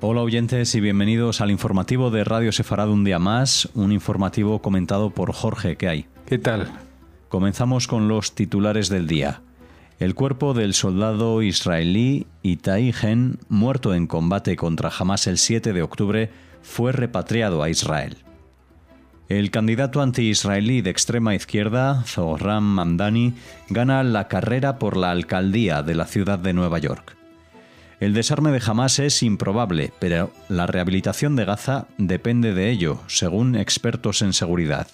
Hola oyentes y bienvenidos al informativo de Radio Sefarad un día más, un informativo comentado por Jorge. ¿Qué hay? ¿Qué tal? Comenzamos con los titulares del día. El cuerpo del soldado israelí Itai Gen, muerto en combate contra Hamás el 7 de octubre, fue repatriado a Israel. El candidato anti-israelí de extrema izquierda, Zohran Mamdani, gana la carrera por la alcaldía de la ciudad de Nueva York. El desarme de Hamás es improbable, pero la rehabilitación de Gaza depende de ello, según expertos en seguridad.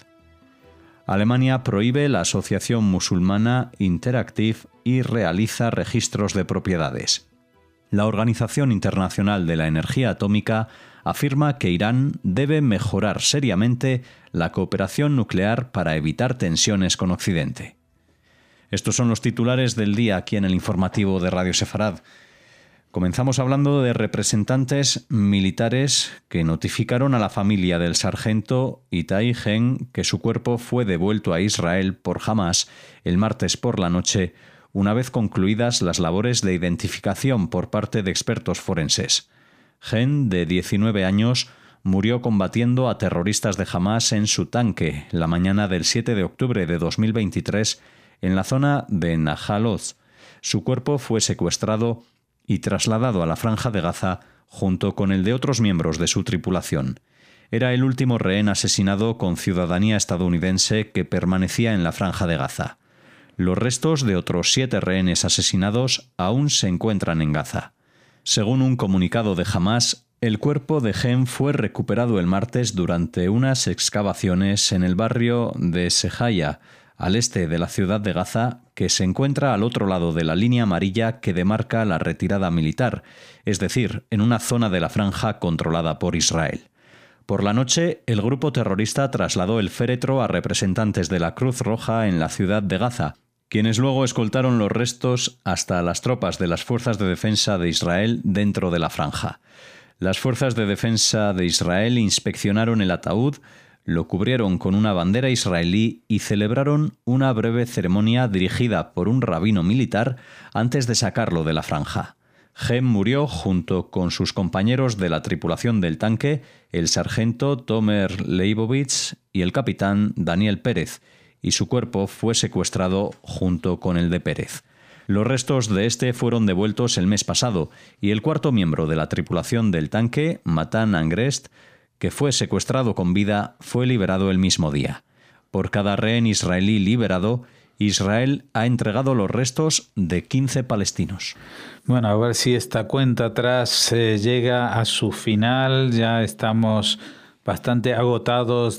Alemania prohíbe la asociación musulmana Interactive y realiza registros de propiedades. La Organización Internacional de la Energía Atómica afirma que Irán debe mejorar seriamente la cooperación nuclear para evitar tensiones con Occidente. Estos son los titulares del día aquí en el informativo de Radio Sefarad. Comenzamos hablando de representantes militares que notificaron a la familia del sargento Itai Gen que su cuerpo fue devuelto a Israel por Hamás el martes por la noche, una vez concluidas las labores de identificación por parte de expertos forenses. Gen, de 19 años, murió combatiendo a terroristas de Hamás en su tanque la mañana del 7 de octubre de 2023 en la zona de Nahal Oz. Su cuerpo fue secuestrado y trasladado a la Franja de Gaza junto con el de otros miembros de su tripulación. Era el último rehén asesinado con ciudadanía estadounidense que permanecía en la Franja de Gaza. Los restos de otros 7 rehenes asesinados aún se encuentran en Gaza. Según un comunicado de Hamás, el cuerpo de Gen fue recuperado el martes durante unas excavaciones en el barrio de Sejaya, al este de la ciudad de Gaza, que se encuentra al otro lado de la línea amarilla que demarca la retirada militar, es decir, en una zona de la franja controlada por Israel. Por la noche, el grupo terrorista trasladó el féretro a representantes de la Cruz Roja en la ciudad de Gaza, quienes luego escoltaron los restos hasta las tropas de las Fuerzas de Defensa de Israel dentro de la franja. Las Fuerzas de Defensa de Israel inspeccionaron el ataúd, lo cubrieron con una bandera israelí y celebraron una breve ceremonia dirigida por un rabino militar antes de sacarlo de la franja. Gen murió junto con sus compañeros de la tripulación del tanque, el sargento Tomer Leibovitz y el capitán Daniel Pérez, y su cuerpo fue secuestrado junto con el de Pérez. Los restos de este fueron devueltos el mes pasado y el cuarto miembro de la tripulación del tanque, Matan Angrest, que fue secuestrado con vida, fue liberado el mismo día. Por cada rehén israelí liberado, Israel ha entregado los restos de 15 palestinos. Bueno, a ver si esta cuenta atrás llega a su final. Ya estamos bastante agotados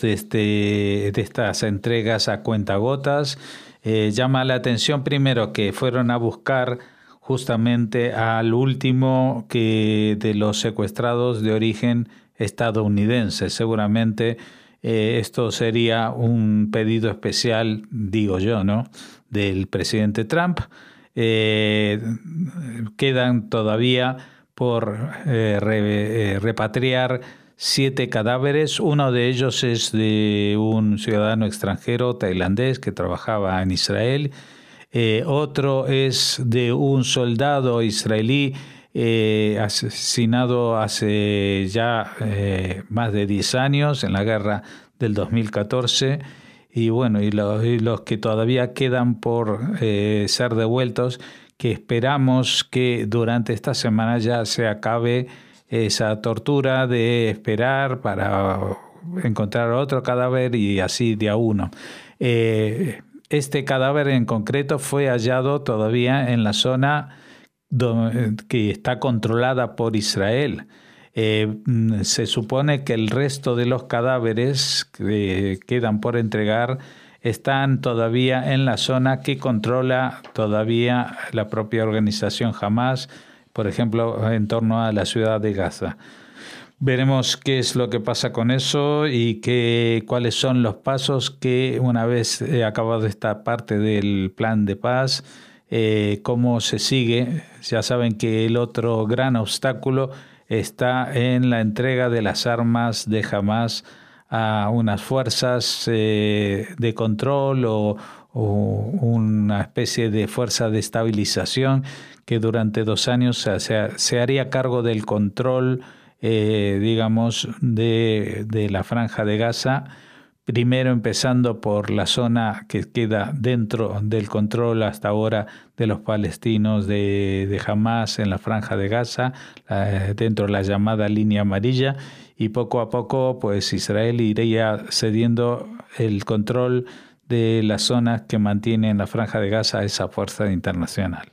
de estas entregas a cuentagotas. Llama la atención primero que fueron a buscar justamente al último de los secuestrados de origen estadounidense. Seguramente esto sería un pedido especial, digo yo, ¿no?, del presidente Trump. Quedan todavía por repatriar 7 cadáveres. Uno de ellos es de un ciudadano extranjero tailandés que trabajaba en Israel. Otro es de un soldado israelí asesinado hace ya más de 10 años en la guerra del 2014, y bueno, y los que todavía quedan por ser devueltos, que esperamos que durante esta semana ya se acabe esa tortura de esperar para encontrar otro cadáver y así de a uno. Este cadáver en concreto fue hallado todavía en la zona que está controlada por Israel. Se supone que el resto de los cadáveres que quedan por entregar están todavía en la zona que controla todavía la propia organización Hamás, por ejemplo, en torno a la ciudad de Gaza. Veremos qué es lo que pasa con eso y cuáles son los pasos que, una vez acabado esta parte del plan de paz, cómo se sigue. Ya saben que el otro gran obstáculo está en la entrega de las armas de Hamás a unas fuerzas de control o una especie de fuerza de estabilización que durante 2 años se haría cargo del control digamos, de la Franja de Gaza, primero empezando por la zona que queda dentro del control hasta ahora de los palestinos de Hamás en la Franja de Gaza, dentro de la llamada línea amarilla, y poco a poco pues Israel iría cediendo el control de las zonas que mantiene en la Franja de Gaza a esa fuerza internacional.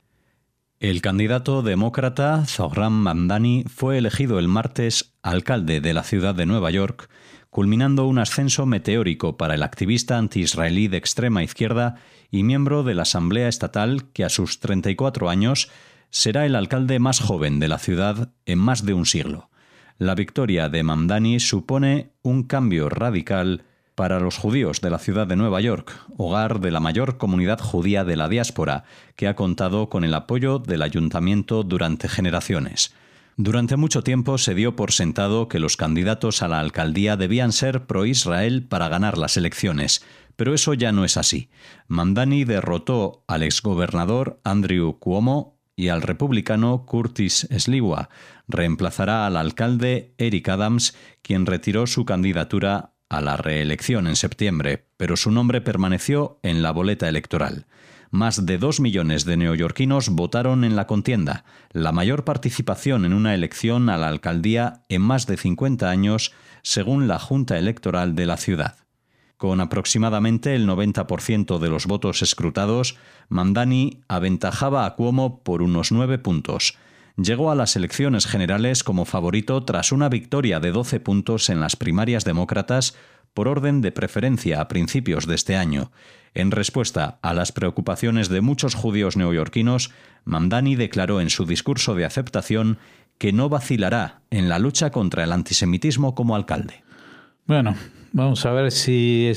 El candidato demócrata Zohran Mamdani fue elegido el martes alcalde de la ciudad de Nueva York, culminando un ascenso meteórico para el activista anti-israelí de extrema izquierda y miembro de la Asamblea Estatal que a sus 34 años será el alcalde más joven de la ciudad en más de un siglo. La victoria de Mamdani supone un cambio radical para los judíos de la ciudad de Nueva York, hogar de la mayor comunidad judía de la diáspora, que ha contado con el apoyo del ayuntamiento durante generaciones. Durante mucho tiempo se dio por sentado que los candidatos a la alcaldía debían ser pro-Israel para ganar las elecciones, pero eso ya no es así. Mamdani derrotó al exgobernador Andrew Cuomo y al republicano Curtis Sliwa. Reemplazará al alcalde Eric Adams, quien retiró su candidatura a la reelección en septiembre, pero su nombre permaneció en la boleta electoral. Más de 2 millones de neoyorquinos votaron en la contienda, la mayor participación en una elección a la alcaldía en más de 50 años, según la Junta Electoral de la ciudad. Con aproximadamente el 90% de los votos escrutados, Mamdani aventajaba a Cuomo por unos 9 puntos. Llegó a las elecciones generales como favorito tras una victoria de 12 puntos en las primarias demócratas por orden de preferencia a principios de este año. En respuesta a las preocupaciones de muchos judíos neoyorquinos, Mamdani declaró en su discurso de aceptación que no vacilará en la lucha contra el antisemitismo como alcalde. Bueno, vamos a ver si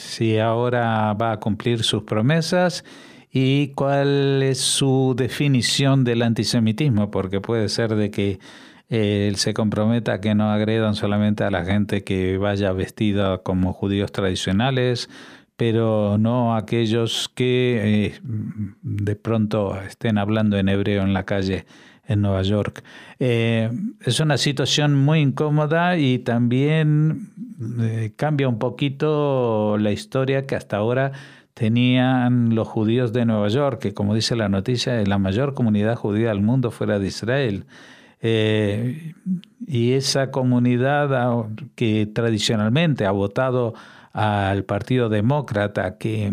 ahora va a cumplir sus promesas y cuál es su definición del antisemitismo, porque puede ser de que él se comprometa a que no agredan solamente a la gente que vaya vestida como judíos tradicionales, pero no a aquellos que de pronto estén hablando en hebreo en la calle en Nueva York. Es una situación muy incómoda y también cambia un poquito la historia que hasta ahora tenían los judíos de Nueva York, que como dice la noticia, es la mayor comunidad judía del mundo fuera de Israel. Y esa comunidad que tradicionalmente ha votado al Partido Demócrata, que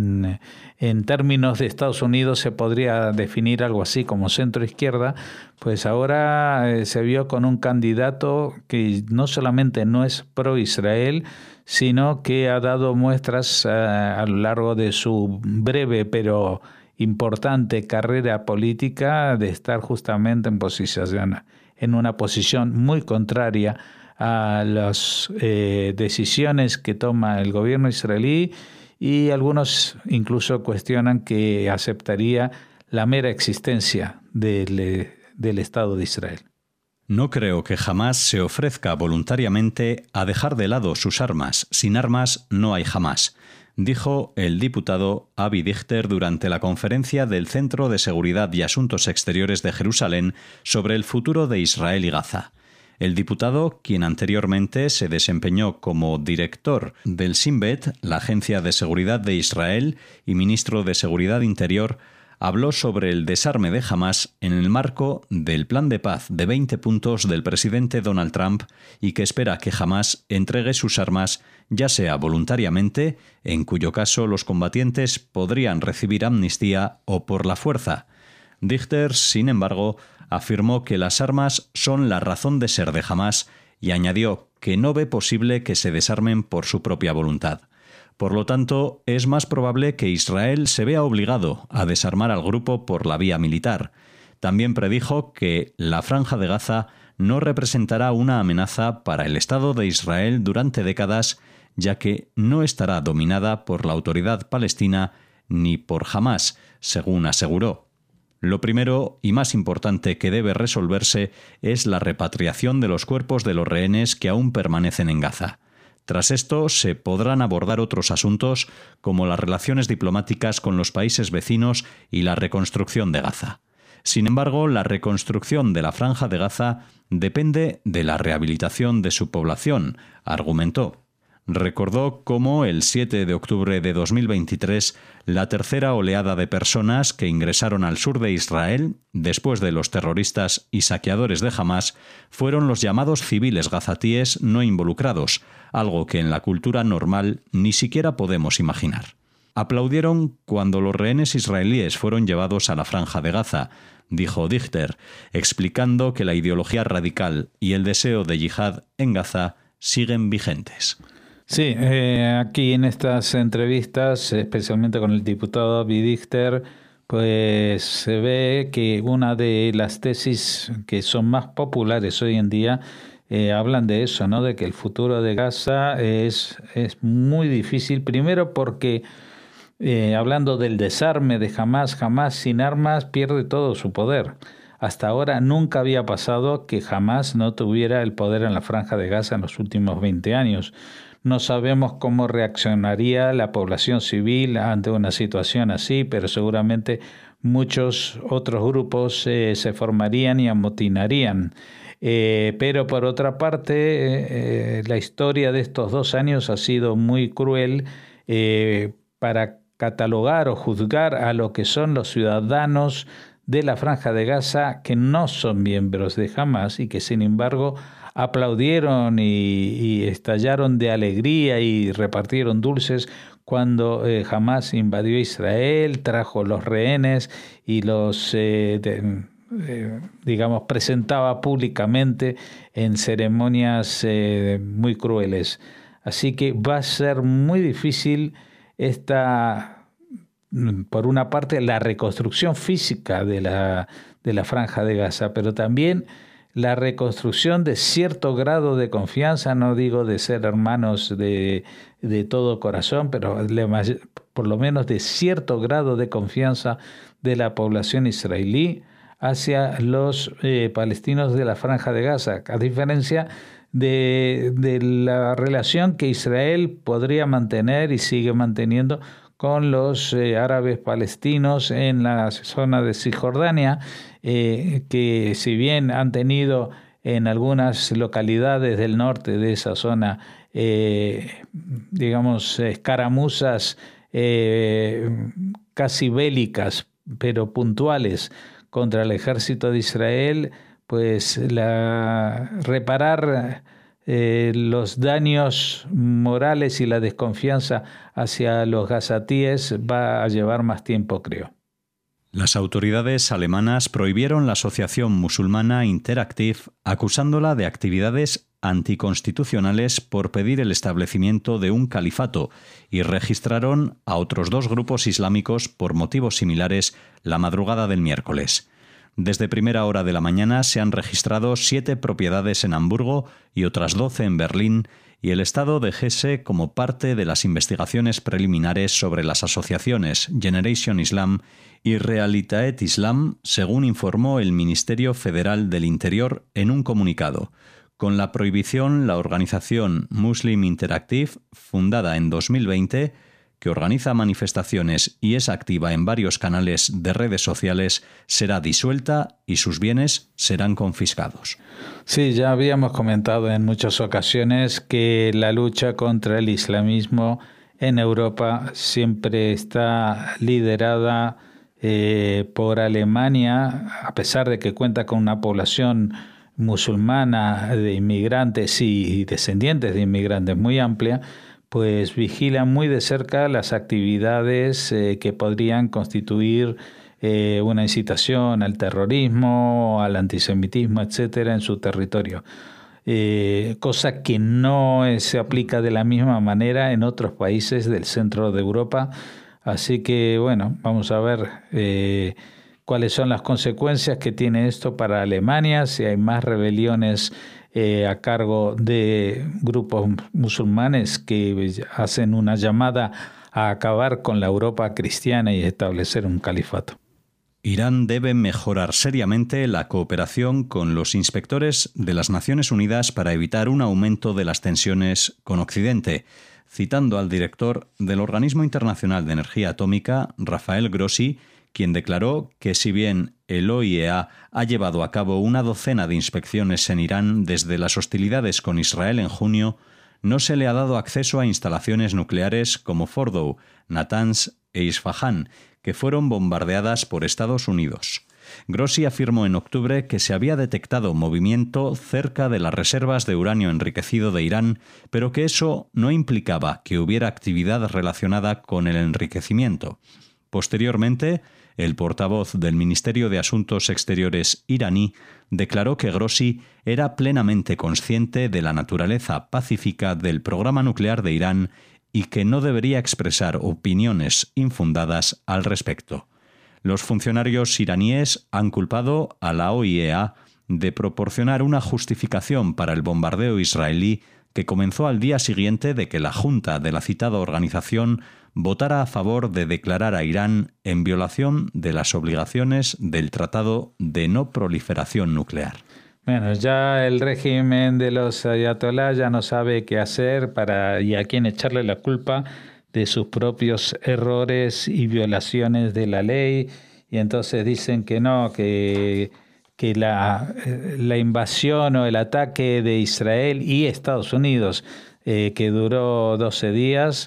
en términos de Estados Unidos se podría definir algo así como centro-izquierda, pues ahora se vio con un candidato que no solamente no es pro-Israel, sino que ha dado muestras a lo largo de su breve pero importante carrera política de estar justamente en una posición muy contraria a las decisiones que toma el gobierno israelí, y algunos incluso cuestionan que aceptaría la mera existencia del Estado de Israel. No creo que jamás se ofrezca voluntariamente a dejar de lado sus armas. Sin armas no hay jamás, dijo el diputado Avi Dichter durante la conferencia del Centro de Seguridad y Asuntos Exteriores de Jerusalén sobre el futuro de Israel y Gaza. El diputado, quien anteriormente se desempeñó como director del Shin Bet, la Agencia de Seguridad de Israel, y ministro de Seguridad Interior, habló sobre el desarme de Hamás en el marco del plan de paz de 20 puntos del presidente Donald Trump y que espera que Hamás entregue sus armas, ya sea voluntariamente, en cuyo caso los combatientes podrían recibir amnistía, o por la fuerza. Dichter, sin embargo, afirmó que las armas son la razón de ser de Hamás y añadió que no ve posible que se desarmen por su propia voluntad. Por lo tanto, es más probable que Israel se vea obligado a desarmar al grupo por la vía militar. También predijo que la Franja de Gaza no representará una amenaza para el Estado de Israel durante décadas, ya que no estará dominada por la autoridad palestina ni por Hamás, según aseguró. Lo primero y más importante que debe resolverse es la repatriación de los cuerpos de los rehenes que aún permanecen en Gaza. Tras esto, se podrán abordar otros asuntos como las relaciones diplomáticas con los países vecinos y la reconstrucción de Gaza. Sin embargo, la reconstrucción de la Franja de Gaza depende de la rehabilitación de su población, argumentó. Recordó cómo el 7 de octubre de 2023 la tercera oleada de personas que ingresaron al sur de Israel después de los terroristas y saqueadores de Hamás fueron los llamados civiles gazatíes no involucrados, algo que en la cultura normal ni siquiera podemos imaginar. Aplaudieron cuando los rehenes israelíes fueron llevados a la Franja de Gaza, dijo Dichter, explicando que la ideología radical y el deseo de yihad en Gaza siguen vigentes. Sí, aquí en estas entrevistas, especialmente con el diputado Avi Dichter, pues se ve que una de las tesis que son más populares hoy en día hablan de eso, ¿no? De que el futuro de Gaza es muy difícil, primero porque hablando del desarme de Hamás sin armas pierde todo su poder. Hasta ahora nunca había pasado que Hamás no tuviera el poder en la Franja de Gaza en los últimos 20 años. No sabemos cómo reaccionaría la población civil ante una situación así, pero seguramente muchos otros grupos se formarían y amotinarían. Pero por otra parte, la historia de estos 2 años ha sido muy cruel para catalogar o juzgar a lo que son los ciudadanos de la Franja de Gaza que no son miembros de Hamás y que sin embargo aplaudieron y estallaron de alegría y repartieron dulces cuando Hamás invadió Israel, trajo los rehenes y los presentaba públicamente en ceremonias muy crueles. Así que va a ser muy difícil por una parte, la reconstrucción física de la Franja de Gaza, pero también la reconstrucción de cierto grado de confianza, no digo de ser hermanos de todo corazón, pero por lo menos de cierto grado de confianza de la población israelí hacia los palestinos de la Franja de Gaza, a diferencia de la relación que Israel podría mantener y sigue manteniendo con los árabes palestinos en la zona de Cisjordania, que si bien han tenido en algunas localidades del norte de esa zona, escaramuzas casi bélicas, pero puntuales contra el ejército de Israel, pues reparar los daños morales y la desconfianza hacia los gazatíes va a llevar más tiempo, creo. Las autoridades alemanas prohibieron la asociación musulmana Interactive, acusándola de actividades anticonstitucionales por pedir el establecimiento de un califato, y registraron a otros 2 grupos islámicos por motivos similares la madrugada del miércoles. Desde primera hora de la mañana se han registrado 7 propiedades en Hamburgo y otras 12 en Berlín, y el estado de Hesse como parte de las investigaciones preliminares sobre las asociaciones Generation Islam y Realitat Islam, según informó el Ministerio Federal del Interior en un comunicado. Con la prohibición, la organización Muslim Interactive, fundada en 2020, que organiza manifestaciones y es activa en varios canales de redes sociales, será disuelta y sus bienes serán confiscados. Sí, ya habíamos comentado en muchas ocasiones que la lucha contra el islamismo en Europa siempre está liderada por Alemania, a pesar de que cuenta con una población musulmana de inmigrantes y descendientes de inmigrantes muy amplia, pues vigila muy de cerca las actividades que podrían constituir una incitación al terrorismo, al antisemitismo, etcétera, en su territorio. Cosa que no se aplica de la misma manera en otros países del centro de Europa. Así que, bueno, vamos a ver cuáles son las consecuencias que tiene esto para Alemania, si hay más rebeliones a cargo de grupos musulmanes que hacen una llamada a acabar con la Europa cristiana y establecer un califato. Irán debe mejorar seriamente la cooperación con los inspectores de las Naciones Unidas para evitar un aumento de las tensiones con Occidente, citando al director del Organismo Internacional de Energía Atómica, Rafael Grossi, quien declaró que si bien el OIEA ha llevado a cabo una docena de inspecciones en Irán desde las hostilidades con Israel en junio, no se le ha dado acceso a instalaciones nucleares como Fordow, Natanz e Isfahán, que fueron bombardeadas por Estados Unidos. Grossi afirmó en octubre que se había detectado movimiento cerca de las reservas de uranio enriquecido de Irán, pero que eso no implicaba que hubiera actividad relacionada con el enriquecimiento. Posteriormente, el portavoz del Ministerio de Asuntos Exteriores iraní declaró que Grossi era plenamente consciente de la naturaleza pacífica del programa nuclear de Irán y que no debería expresar opiniones infundadas al respecto. Los funcionarios iraníes han culpado a la OIEA de proporcionar una justificación para el bombardeo israelí que comenzó al día siguiente de que la Junta de la citada organización votara a favor de declarar a Irán en violación de las obligaciones del Tratado de No Proliferación Nuclear. Bueno, ya el régimen de los ayatolás ya no sabe qué hacer y a quién echarle la culpa de sus propios errores y violaciones de la ley, y entonces dicen que no, que la invasión o el ataque de Israel y Estados Unidos, que duró 12 días,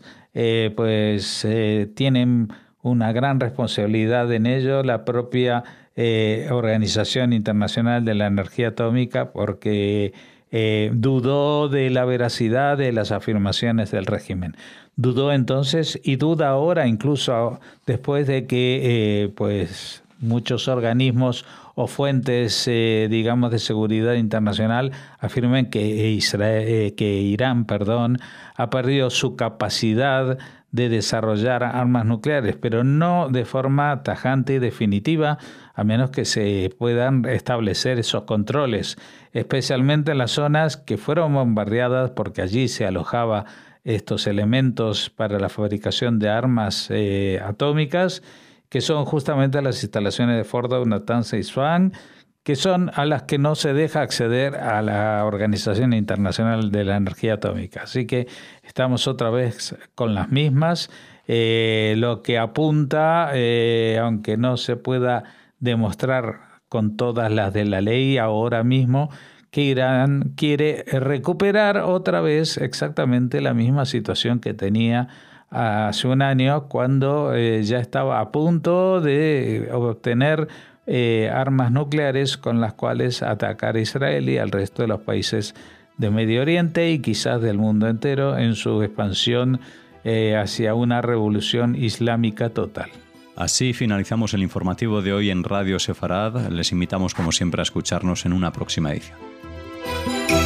tienen una gran responsabilidad en ello la propia Organización Internacional de la Energía Atómica, porque dudó de la veracidad de las afirmaciones del régimen. Dudó entonces y duda ahora, incluso después de que muchos organismos o fuentes, de seguridad internacional afirmen que Irán, ha perdido su capacidad de desarrollar armas nucleares, pero no de forma tajante y definitiva, a menos que se puedan establecer esos controles, especialmente en las zonas que fueron bombardeadas, porque allí se alojaba estos elementos para la fabricación de armas atómicas, que son justamente las instalaciones de Fordow, Natanz e Isfahan, que son a las que no se deja acceder a la Organización Internacional de la Energía Atómica. Así que estamos otra vez con las mismas, lo que apunta, aunque no se pueda demostrar con todas las de la ley ahora mismo, que Irán quiere recuperar otra vez exactamente la misma situación que tenía hace un año, cuando ya estaba a punto de obtener armas nucleares con las cuales atacar a Israel y al resto de los países de Medio Oriente y quizás del mundo entero en su expansión hacia una revolución islámica total. Así finalizamos el informativo de hoy en Radio Sefarad. Les invitamos como siempre a escucharnos en una próxima edición.